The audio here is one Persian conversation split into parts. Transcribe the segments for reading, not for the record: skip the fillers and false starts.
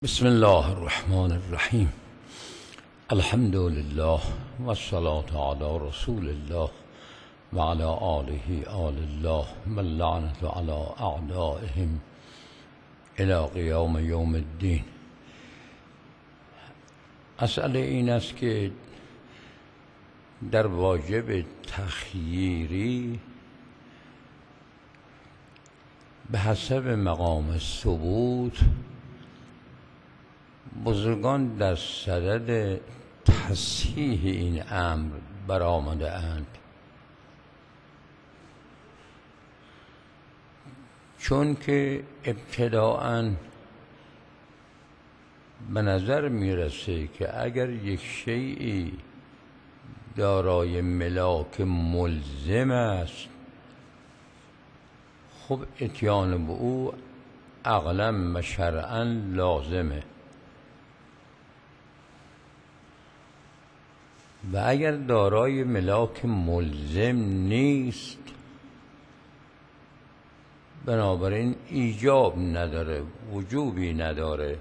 بسم الله الرحمن الرحیم. الحمد لله و الصلاة علی رسول الله و علی آله آل الله و اللعنة علی اعدائهم الی قیام یوم الدین. مسئله این است که در واجب تخییری به حسب مقام ثبوت بزرگان در صدد تصحیح این امر برآمده اند، چون که ابتداءً به نظر میرسه که اگر یک شیئی دارای ملاک ملزم است، خب اتیان به او عقلاً و شرعاً لازمه، و اگر دارای ملاک ملزم نیست بنابراین ایجاب نداره، وجوبی نداره.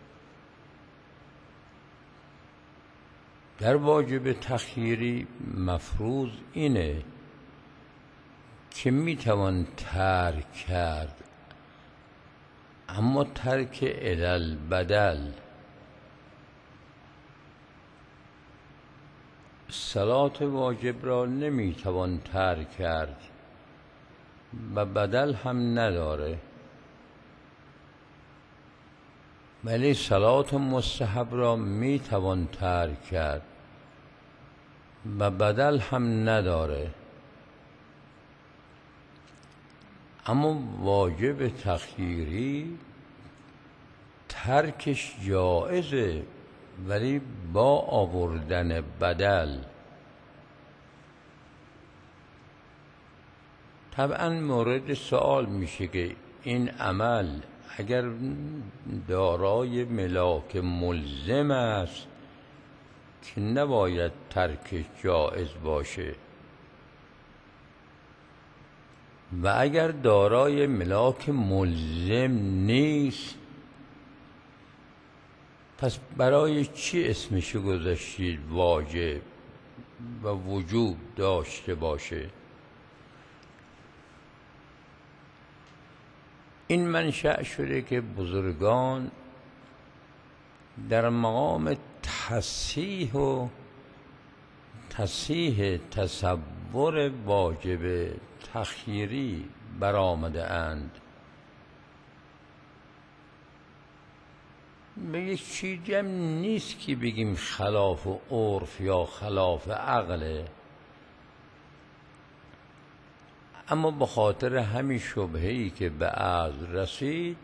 در واجب تخییری مفروض اینه که میتوان ترک کرد، اما ترک علل بدل. صلات واجب را نمیتوان ترک کرد و بدل هم نداره، ولی صلات مستحب را میتوان ترک کرد و بدل هم نداره. اما واجب تخییری ترکش جایزه، ولی با آوردن بدل. طبعا مورد سوال میشه که این عمل اگر دارای ملاک ملزم است که نباید ترکش جایز باشه، و اگر دارای ملاک ملزم نیست پس برای چی اسمشو گذاشتید واجب و وجوب داشته باشه؟ این منشأ شده که بزرگان در مقام تصحیح تصور واجب تخییری برآمده اند. به یک چیزی هم نیست که بگیم خلاف عرف یا خلاف عقله، اما به خاطر همین شبهه‌ای که به عقل رسید،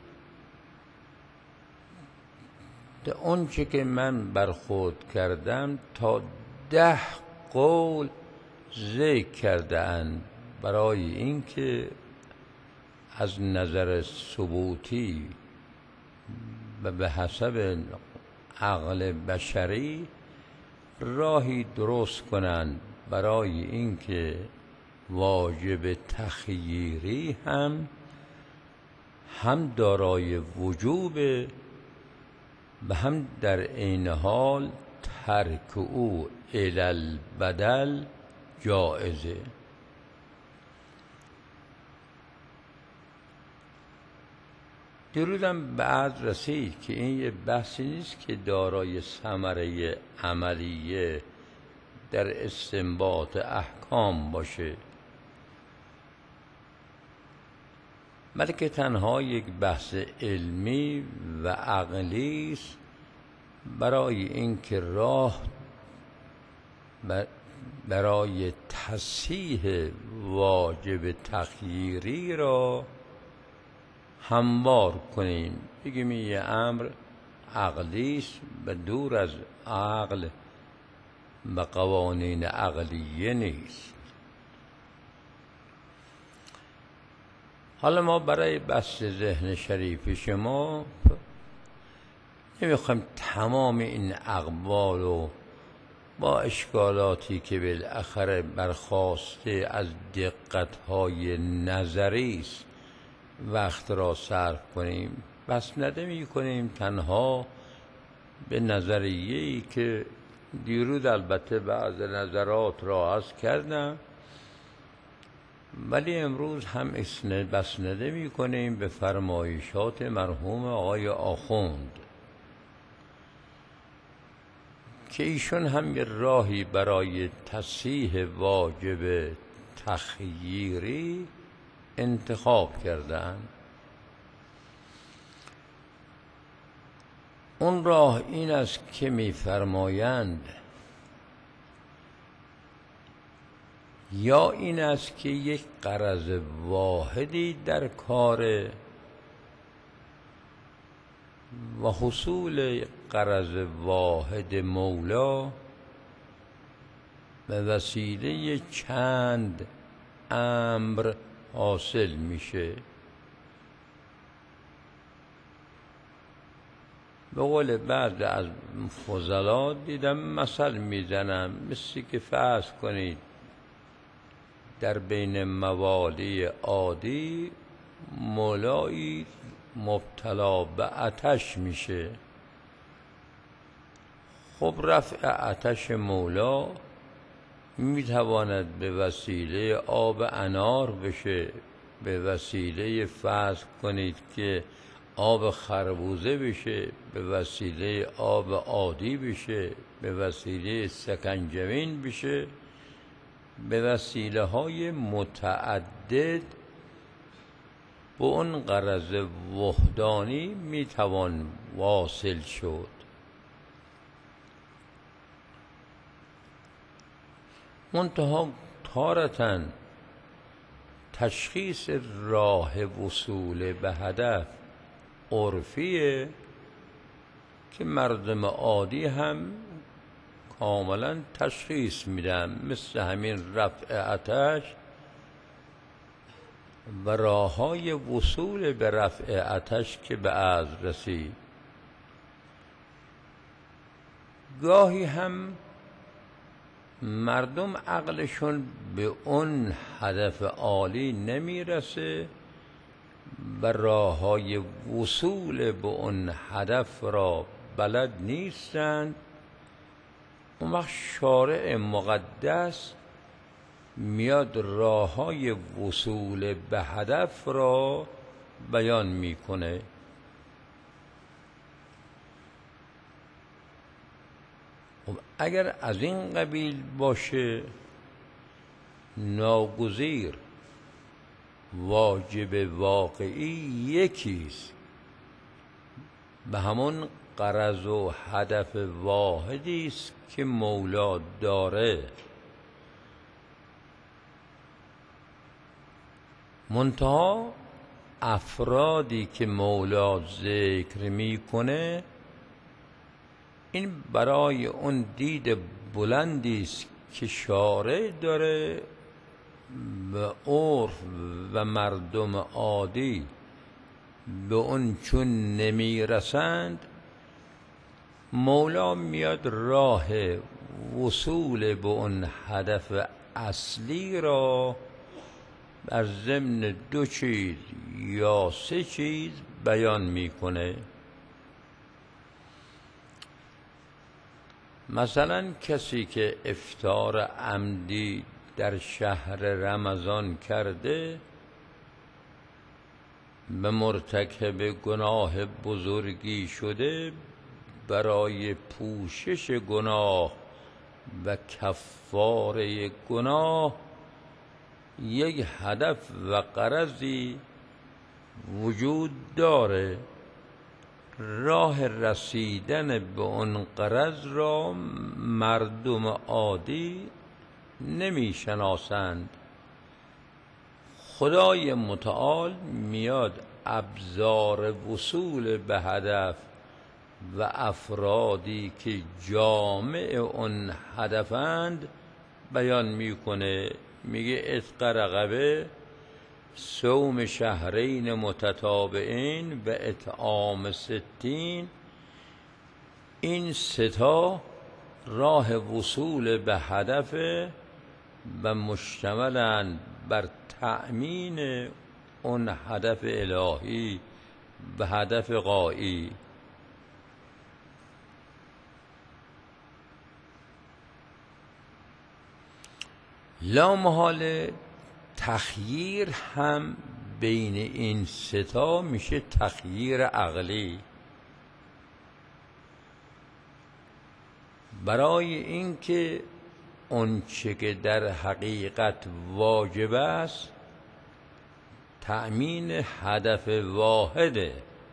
در اون چه که من برخورد کردم تا 10 قول ذکر کرده اند برای اینکه از نظر ثبوتی و به حسب عقل بشری راهی درست کنند برای اینکه واجب تخییری هم دارای وجوب و هم در عین حال ترک او علل بدل جایزه. درودم بعد رسید که این یه بحثی نیست که دارای ثمره عملیه در استنباط احکام باشه، بلکه تنها یک بحث علمی و عقلی است برای اینکه راه برای تصحیح واجب تخییری را هموار کنیم. بگیم یه امر عقلی است و دور از عقل و قوانین عقلیه نیست. حالا ما برای بحث ذهن شریف شما نمیخوایم تمام این اقوال و با اشکالاتی که بالاخره برخواسته از دقت‌های نظری است وقت را صرف کنیم، بسنده می کنیم تنها به نظریه‌ای که دیروز البته بعض نظرات را عرض کردم، ولی امروز هم بسنده می کنیم به فرمایشات مرحوم آقای آخوند که ایشون هم یه راهی برای تصحیح واجب تخییری انتخاب کردند. اون راه این است که می‌فرمایند یا این است که یک غرض واحدی در کار و حصول غرض واحد مولا به وسیله چند امر حاصل میشه. به قول بعض از فضلا دیدم مثل میزنم، مثل که فرض کنید در بین موالی عادی مولایی مبتلا به آتش میشه. خب رفع آتش مولا میتواند به وسیله آب انار بشه، به وسیله فرض کنید که آب خربوزه بشه، به وسیله آب عادی بشه، به وسیله سکنجبین بشه، به وسیله های متعدد به اون غرض وحدانی میتوان واصل شد. منتها تارةً تشخیص راه وصول به هدف عرفیه که مردم عادی هم کاملا تشخیص میدن، مثل همین رفع آتش و راههای وصول به رفع آتش که به عرض رسید. گاهی هم مردم عقلشون به اون هدف عالی نمیرسه و راههای وصول به اون هدف را بلد نیستند. اون وقت شارع مقدس میاد راههای وصول به هدف را بیان میکنه. اگر از این قبیل باشه ناگزیر واجب واقعی یکیست، به همون غرض و هدف واحدی است که مولا داره. منتها افرادی که مولا ذکر میکنه این برای اون دید بلندی است که شارع داره و عرف و مردم عادی به اون چون نمیرسند، مولا میاد راه وصول به اون هدف اصلی را در ضمن 2 چیز یا 3 چیز بیان میکنه. مثلا کسی که افطار عمدی در شهر رمضان کرده به مرتکب گناه بزرگی شده، برای پوشش گناه و کفاره گناه یک هدف و غرضی وجود داره. راه رسیدن به اون غرض را مردم عادی نمیشناسند. خدای متعال میاد ابزار وصول به هدف و افرادی که جامع اون هدفند بیان میکنه. میگه عتق رقبه، صوم شهرین متتابعین و اطعام 60. این 3 راه وصول به هدف و مشتملند بر تأمین اون هدف الهی به هدف غایی. لامحاله تخییر هم بین این ستا میشه تخییر عقلی. برای اینکه اونچه که در حقیقت واجب است تأمین هدف واحده.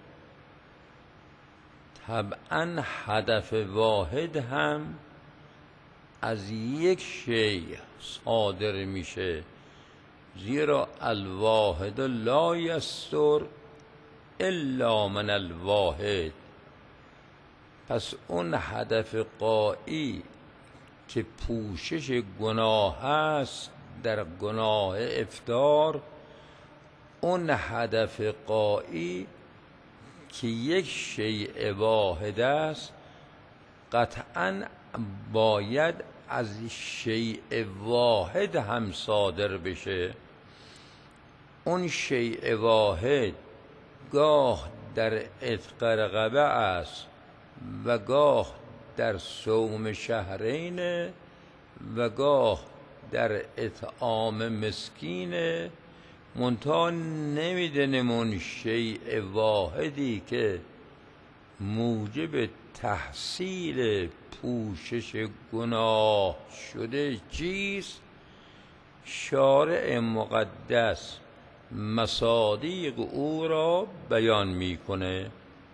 طبعا هدف واحد هم از یک شیء صادر میشه، زیرا الواحد لا یستر الا من الواحد. پس اون هدف غایی که پوشش گناه است در گناه افطار، اون هدف غایی که یک شیء واحد است قطعاً باید از شیء واحد هم صادر بشه. اون شیء واحد گاه در عتق رقبه است و گاه در صوم شهرین و گاه در اطعام مسکین. منتها نمیدونیم اون شیء واحدی که موجب تحصیل پوشش گناه شده چیست. شارع مقدس مصادیق او را بیان میکنه.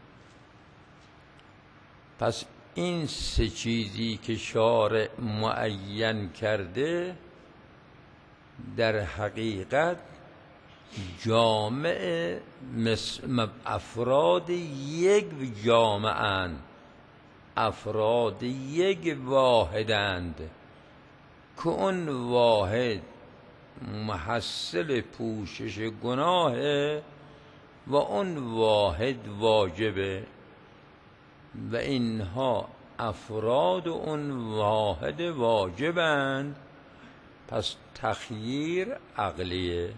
پس این سه چیزی که شارع معین کرده در حقیقت جامع افراد یک جامعه، افراد یک واحدند که اون واحد محصل پوشش گناهه و اون واحد واجبه و اینها افراد اون واحد واجبند. پس تخییر عقلیه.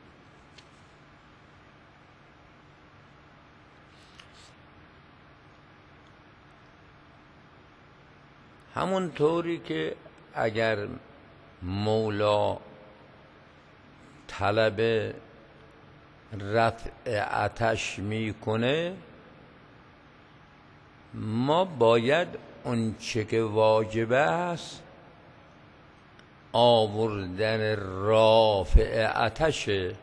همون طوری که اگر مولا طلب رفع آتش میکنه، ما باید اون چه که واجب است آوردن رافع آتشه.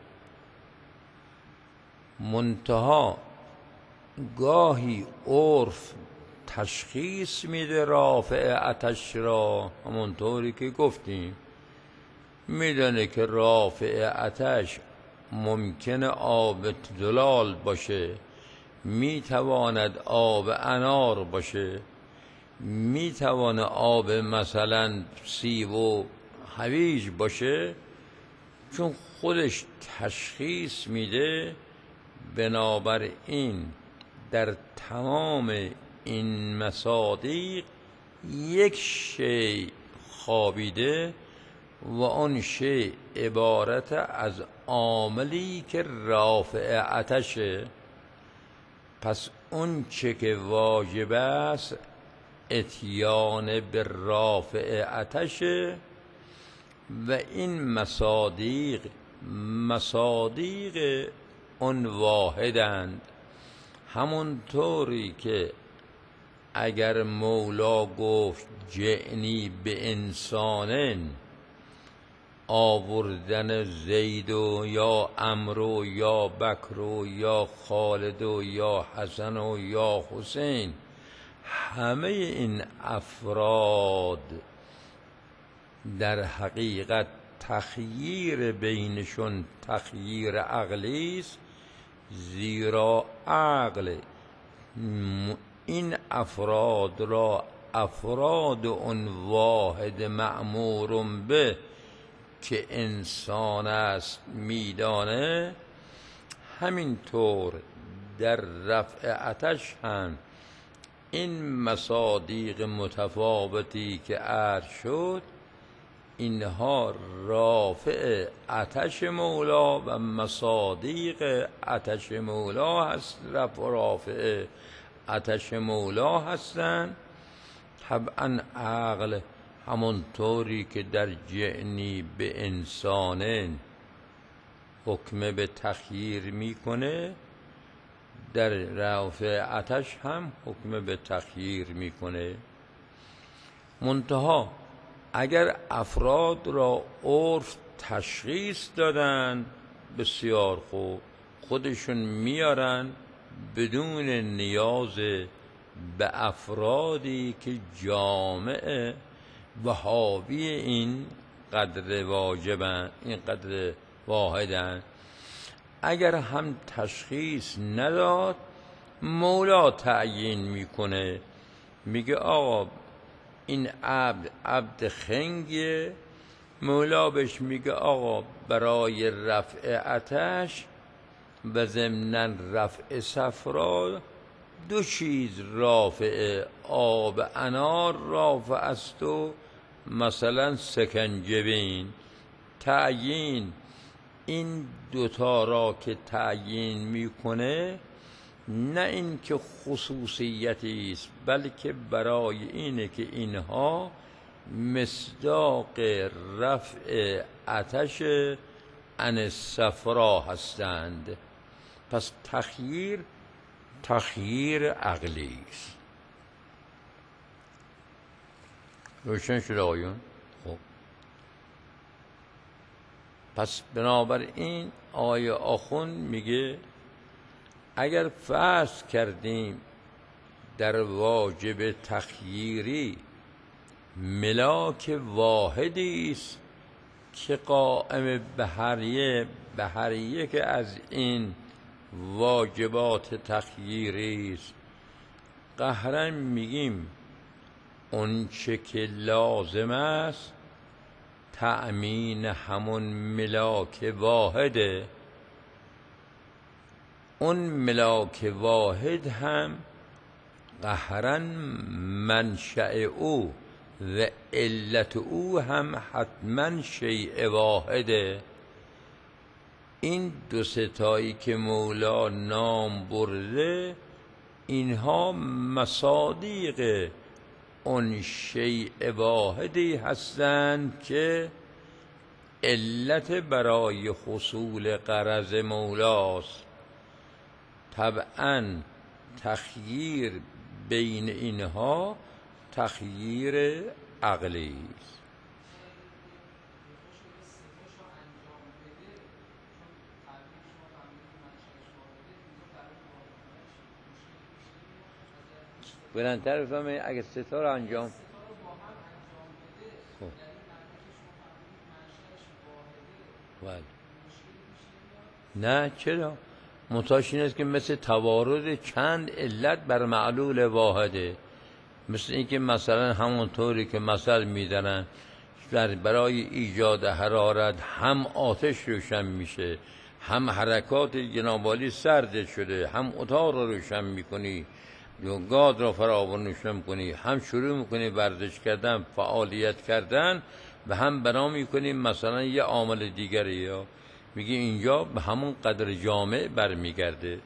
منتها گاهی عرف تشخیص میده رافع آتش را، همونطوری که گفتیم میدونه که رافع آتش ممکنه آب زلال باشه، میتواند آب انار باشه، میتواند آب مثلا سیب و هویج باشه، چون خودش تشخیص میده. بنابراین در تمام این مصادیق یک شیء خوابیده و آن شیء عبارت از عاملی که رافع آتشه. پس اون چه که واجب است اتیان به رافع آتشه و این مصادیق اون واحدند. همونطوری که اگر مولا گفت جعنی به انسانن، آوردن زید و یا عمرو یا بکر و یا خالد و یا حسن و یا حسین، همه این افراد در حقیقت تخییر بینشون تخییر عقلی است، زیرا عقل این افراد را افراد اون واحد مأمور به که انسان است میدانه. همینطور در رفع آتش هم این مصادیق متفاوتی که عرض شد اینها رافع آتش مولا و مصادیق آتش مولا هست، رفع و رافع آتش مولا هستند. طبعا عقل همونطوری که در جعنی به انسان حکم به تخییر میکنه، در رافع آتش هم حکم به تخییر میکنه. منتها اگر افراد را عرف تشخیص دادن بسیار خوب، خودشون میارن بدون نیاز به افرادی که جامعه و حاوی این قدر واجبن، این قدر واحدن. اگر هم تشخیص نداد، مولا تعیین میکنه، میگه آقا این عبد خنگیه. مولا بهش میگه آقا برای رفع آتش و ضمناً رفع صفرا دو چیز رافع، آب انار رافع است و مثلا سکنجبین. تعیین این دوتا را که تعیین میکنه، نه این که خصوصیتی است، بلکه برای اینه که اینها مصداق رفع آتش عن الصفرا هستند. پس تخییر عقلی است. روشن شد آقایون؟ خب پس بنابراین آیه آخوند میگه اگر فرض کردیم در واجب تخییری ملاک واحدی است که قائم به هر یک از این واجبات تخییری است، قهرن میگیم اون چه که لازم است تأمین همون ملاک واحده. اون ملاک واحد هم قهرن منشأ او و علت او هم حتما شیء واحده. این دو ستایی که مولا نام برده، اینها مصادیق اون شیء واحدی هستند که علت برای حصول غرض مولاست. طبعا تخییر بین اینها تخییر عقلی است. بلندتر بفهمه اگه ستا رو انجام خب نه چرا؟ منتهاش این است که مثل توارد چند علت بر معلول واحده. مثل اینکه مثلا همونطوری که مثل میدارن برای ایجاد حرارت هم آتش روشن میشه، هم حرکات جنابالی سرد شده، هم اتاق رو روشن میکنی یا گاز را فراوان روشن میکنی، هم شروع میکنی ورزش کردن، فعالیت کردن، و هم بنا میکنی مثلا یه عامل دیگری. یا میگه اینجا به همون قدر جامع برمیگرده.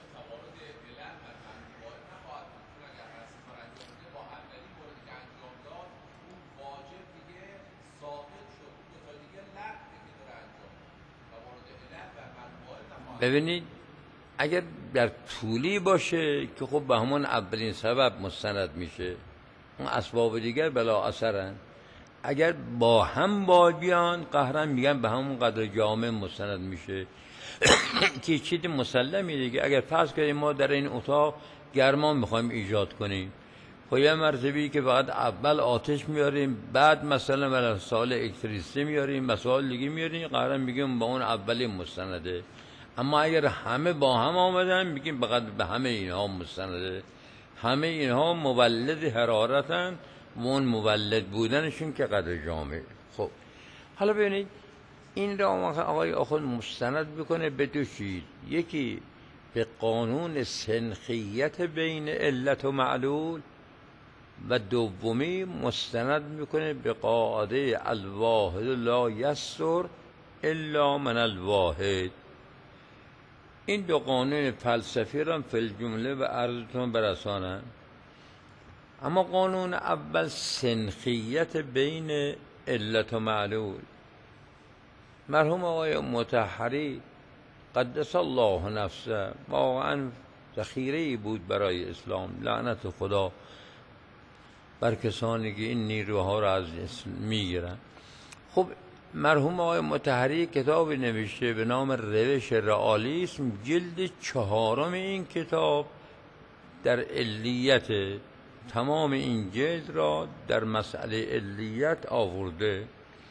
ببینید اگر در طولی باشه که خب به همون اولین سبب مستند میشه، اون اسباب دیگر بلا اثرن. اگر با هم بیان قهرن میگن به همون قدر جامع مستند میشه که چیز مسلمی دیگه. اگر فرض کنیم ما در این اتاق گرما میخوایم ایجاد کنیم، خب یه مرتبه‌ای که فقط اول آتش میاریم، بعد مثلا مسائل الکتریسیته میاریم، مسائل دیگه میاریم، قهرن میگیم با اون اولی مستنده. اما اگر همه با هم آمدن میگیم فقط به همه اینها مستنده. همه اینها مولد حرارتن و اون مولد بودنشون که قدر جامع. خب حالا ببینید این را آقای آخوند مستند بکنه به دو چیز. یکی به قانون سنخیت بین علت و معلول، و دومی مستند میکنه به قاعده الواحد لا یستر الا من الواحد. این دو قانون فلسفی را فی الجمله به عرضتون برسانم. اما قانون اول سنخیت بین علت و معلول. مرحوم آقای مطهری قدس الله نفسه واقعا ذخیره‌ای بود برای اسلام، لعنت خدا بر کسانی که این نیروها را از میگیرن. خب مرحوم آقای مطهری کتابی نوشته به نام روش رئالیسم، جلد 4 این کتاب در علیت، تمام این جلد را در مسئله علیت آورده.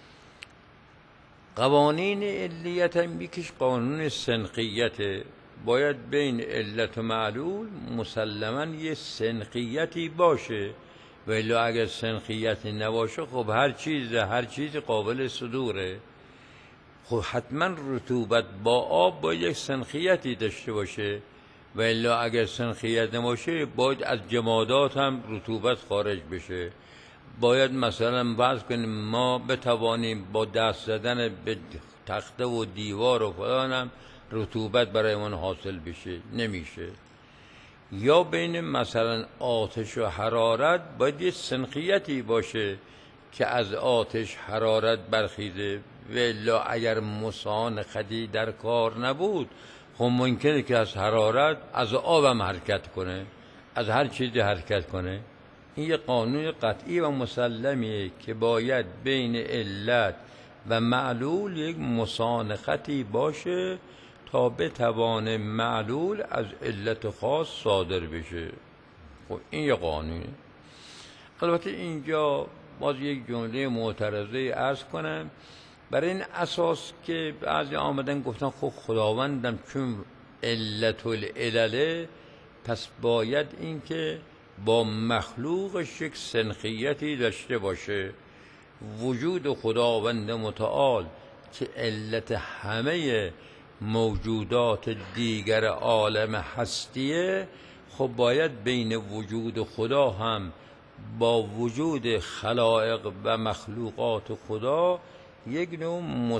قوانین علیت هم یکیش قانون سنخیته، باید بین علت و معلول مسلماً یه سنخیتی باشه، ولی اگر سنخیتی نباشه خب هر چیز قابل صدوره. خب حتما رطوبت با آب باید یک سنخیتی داشته باشه، ولی اگر سنخیت نباشه باید از جمادات هم رطوبت خارج بشه. باید مثلا فرض کنیم ما بتوانیم با دست زدن به تخته و دیوار و فلانم رطوبت برای من حاصل بشه، نمیشه. یا بین مثلا آتش و حرارت باید یه سنخیتی باشه که از آتش حرارت برخیزه، ولا اگر مسانختی در کار نبود خب ممکنه که از حرارت از آبم حرکت کنه، از هر چیزی حرکت کنه. این یه قانون قطعی و مسلمیه که باید بین علت و معلول یک مسانختی باشه تا بتوانه معلول از علت خاص صادر بشه. خب این یه قانونه. البته اینجا باز یک جمله معترضه عرض کنم، برای این اساس که بعضی آمدن گفتن خب خداوندم چون علت العلله پس باید این که با مخلوقش یک سنخیتی داشته باشه. وجود خداوند متعال که علت همه موجودات دیگر عالم هستیه، خب باید بین وجود خدا هم با وجود خلائق و مخلوقات خدا یک نوع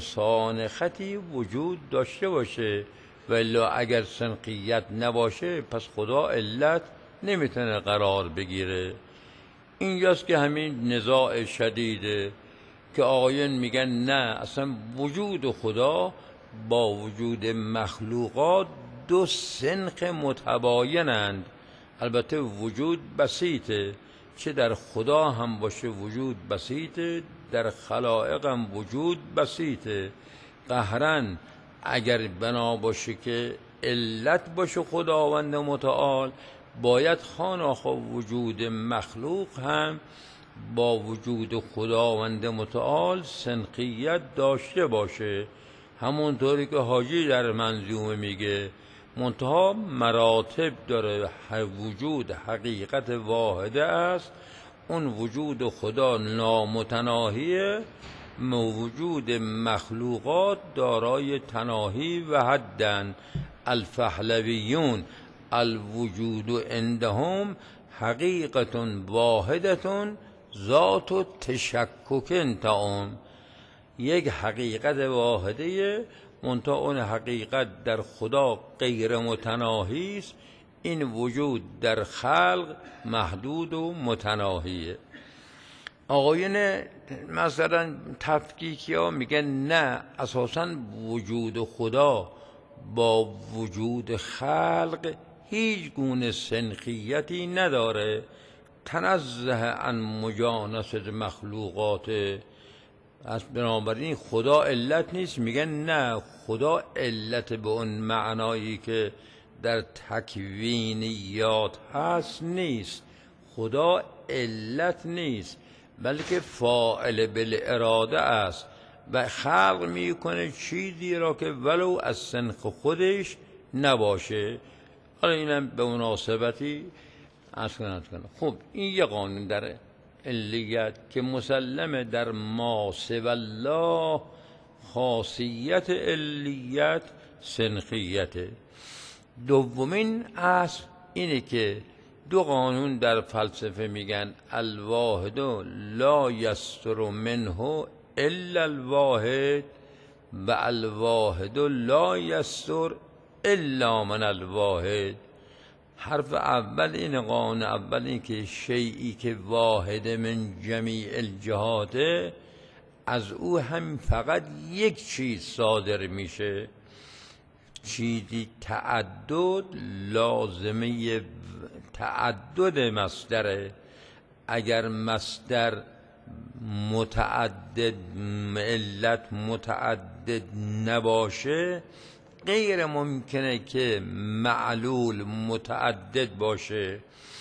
مسانختی وجود داشته باشه، ولی اگر سنخیت نباشه پس خدا علت نمیتونه قرار بگیره. اینجاست که همین نزاع شدیده که آقایان میگن نه اصلا وجود خدا با وجود مخلوقات دو سنخ متباینند. البته وجود بسیطه، چه در خدا هم باشه وجود بسیطه، در خلائق هم وجود بسیطه. قهرن اگر بنا باشه که علت باشه خداوند متعال، باید خاناخا وجود مخلوق هم با وجود خداوند متعال سنخیت داشته باشه، همونطوری که حاجی در منظومه میگه. منتها مراتب داره، وجود حقیقت واحده است، اون وجود خدا نامتناهیه، وجود مخلوقات دارای تناهی و حدن. الفهلویون الوجود عندهم حقیقت واحدة ذات تشکک تعم. یک حقیقت واحده، منتها اون حقیقت در خدا غیر متناهی است، این وجود در خلق محدود و متناهیه. آقایون مثلا تفکیکی ها میگن نه اساساً وجود خدا با وجود خلق هیچ گونه سنخیتی نداره، تنزه عن مجانست مخلوقات است. بنابراین خدا علت نیست. میگن نه، خدا علت به اون معنایی که در تکوینیات هست نیست. خدا علت نیست بلکه فاعل بالاراده است و خلق میکنه چیزی را که ولو از سنخ خودش نباشه. حالا اینم به مناسبتی عرض کنم. خب این یه قانون در علیت که مسلمه در ما سوی الله خاصیت علیت سنخیته. دومین اصل اینه که دو قانون در فلسفه میگن الواحد لا یستر منه الا الواحد و الواحد لا یستر الا من الواحد. حرف اول این قانون اول این که شیئی که واحد من جمیع الجهاته از او هم فقط یک چیز صادر میشه. چیزی تعدد لازمه تعدد مصدره. اگر مصدر متعدد علت متعدد نباشه غیر ممکنه که معلول متعدد باشه.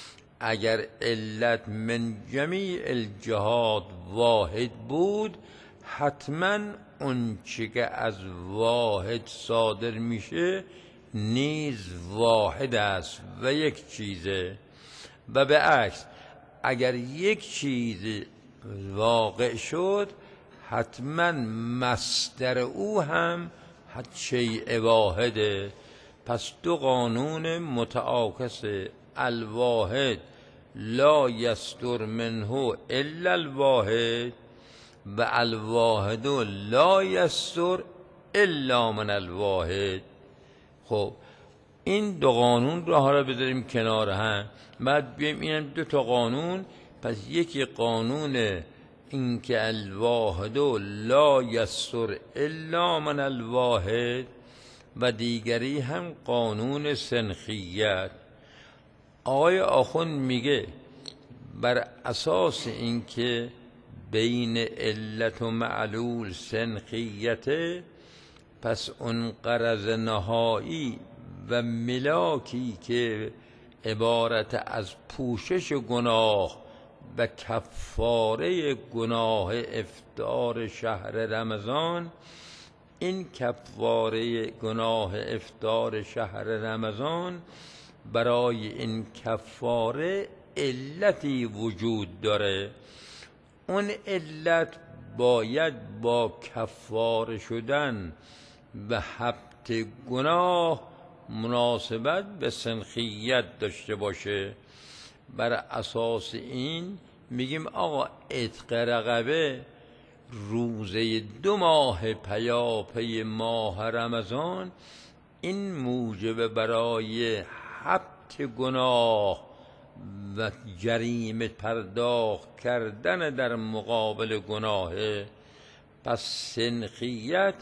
اگر علت من جمیع الجهات واحد بود حتما اون چی که از واحد صادر میشه نیز واحد است و یک چیزه. و به عکس اگر یک چیز واقع شد حتما مصدر او هم شیء واحده. پس دو قانون متعاکس الواحد لا یستر منه الا الواحد و الواحد لا یستر الا من الواحد. خب این دو قانون رو حالا بذاریم کنار هم، بعد بیایم اینم دو تا قانون. پس یکی قانون این که الواحد لا یستر الا من الواحد و دیگری هم قانون سنخیت. آقای آخوند میگه بر اساس اینکه بین علت و معلول سنخیته، پس اون غرض نهایی و ملاکی که عبارت از پوشش گناه و کفاره گناه افطار شهر رمضان، این کفاره گناه افطار شهر رمضان برای این کفاره علتی وجود داره. اون علت باید با کفاره شدن و حبط گناه مناسبت به سنخیت داشته باشه. بر اساس این میگیم آقا عتق رقبه روزه 2 ماه پیاپی ماه رمضان این موجب برای حبط گناه و جریمه پرداخت کردن در مقابل گناهه. پس سنخیت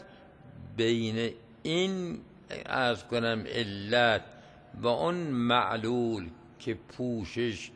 بین این از کنم علت و اون معلول که پوشش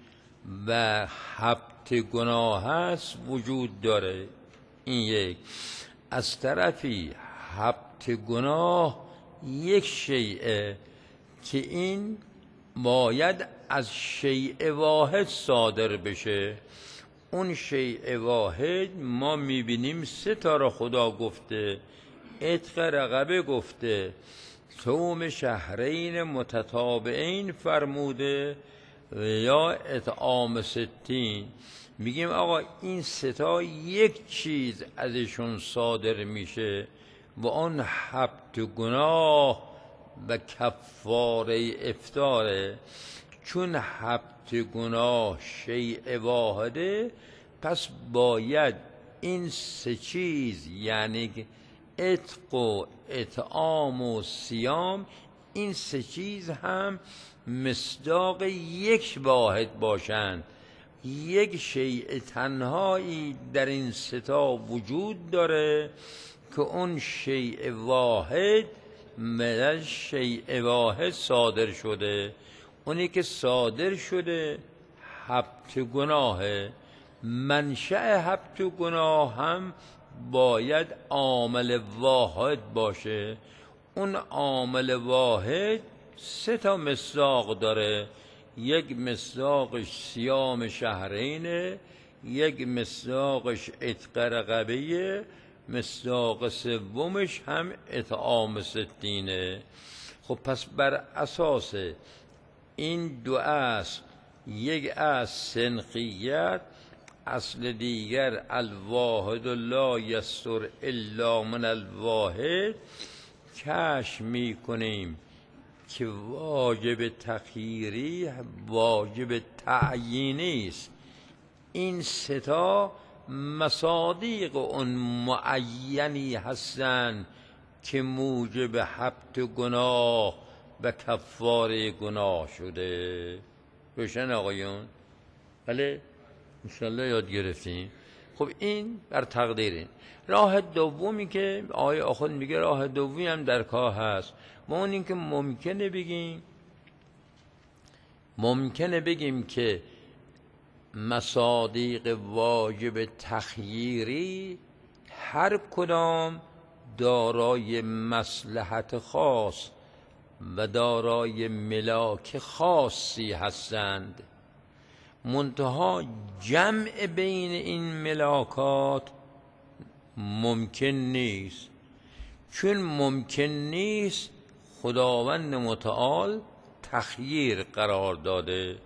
و حبط گناه هست وجود داره. این یک. از طرفی حبط گناه یک شیء که این باید از شیء واحد صادر بشه. اون شیء واحد ما میبینیم 3 تا را خدا گفته. عتق رقبه گفته، صوم شهرین متتابعین فرموده یا اطعام 60. میگیم آقا این 3 تا یک چیز ازشون صادر میشه و اون حبط گناه و کفاره افطاره. چون حبط گناه شیء واحده پس باید این 3 چیز یعنی عتق و اطعام و صیام این 3 چیز هم مصداق یک واحد باشند. یک شیء تنهایی در این 3 تا وجود داره که اون شیء واحد من شیء واحد صادر شده. اونی که صادر شده حبط گناهه. منشأ حبط گناه هم باید عامل واحد باشه. اون عامل واحد 3 تا مصداق داره. یک مصداقش صیام شهرینه، یک مصداقش عتق رقبه، مصداق سومش هم اطعام 60. خب پس بر اساس این دو اصل، یک اصل سنخیت، اصل دیگر الواحد لا یستر الا من الواحد، کشف می کنیم که واجب تخییری واجب تعیینی است. این ستا مصادیق اون معینی هستند که موجب حبط گناه و کفاره گناه شده. روشن آقایون؟ بله انشالله یاد گرفتیم. خب این بر تقدیرین. راه دومی که آقای آخوند میگه راه دومی هم در کار هست، ما اون این که ممکنه بگیم که مصادیق واجب تخییری هر کدام دارای مصلحت خاص و دارای ملاک خاصی هستند، منتها جمع بین این ملاکات ممکن نیست. چون ممکن نیست خداوند متعال تخییر قرار داده.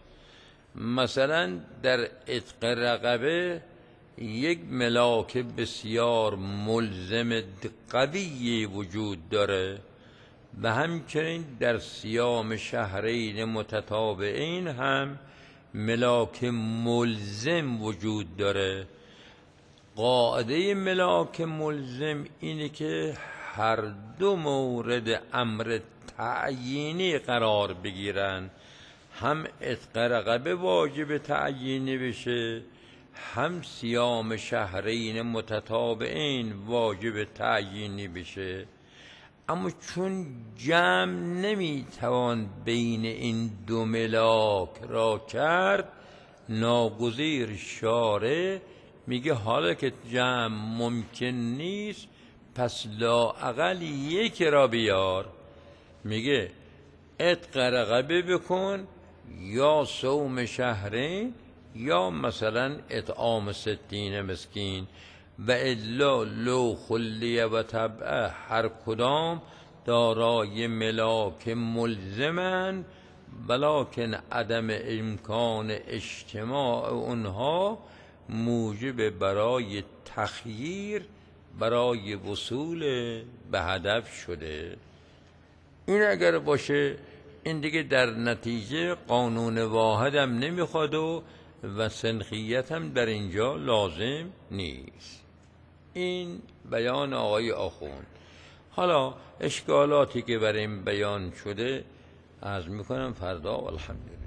مثلا در عتق رقبه یک ملاک بسیار ملزم قوی وجود داره و همچنین در صیام شهرین متتابعین هم ملاک ملزم وجود داره. قاعده ملاک ملزم اینه که هر دو مورد امر تعیینی قرار بگیرن، هم عتق رقبه واجب تعیینی بشه، هم صیام شهرین متتابعین واجب تعیینی بشه. اما چون جمع نمیتوان بین این دو ملاک را کرد، ناگزیر شارع میگه حالا که جمع ممکن نیست پس لااقل یک را بیار. میگه عتق رقبه بکن یا صوم شهرین یا مثلا اطعام 60 مسکین، و الا لو خلیه و طبعه هر کدام دارای ملاک ملزمن، ولکن عدم امکان اجتماع اونها موجب برای تخییر برای وصول به هدف شده. این اگر باشه این دیگه در نتیجه قانون واحد هم نمیخواد و سنخیت هم در اینجا لازم نیست. این بیان آقای آخوند. حالا اشکالاتی که بر این بیان شده عرض میکنم فردا. الحمدلله.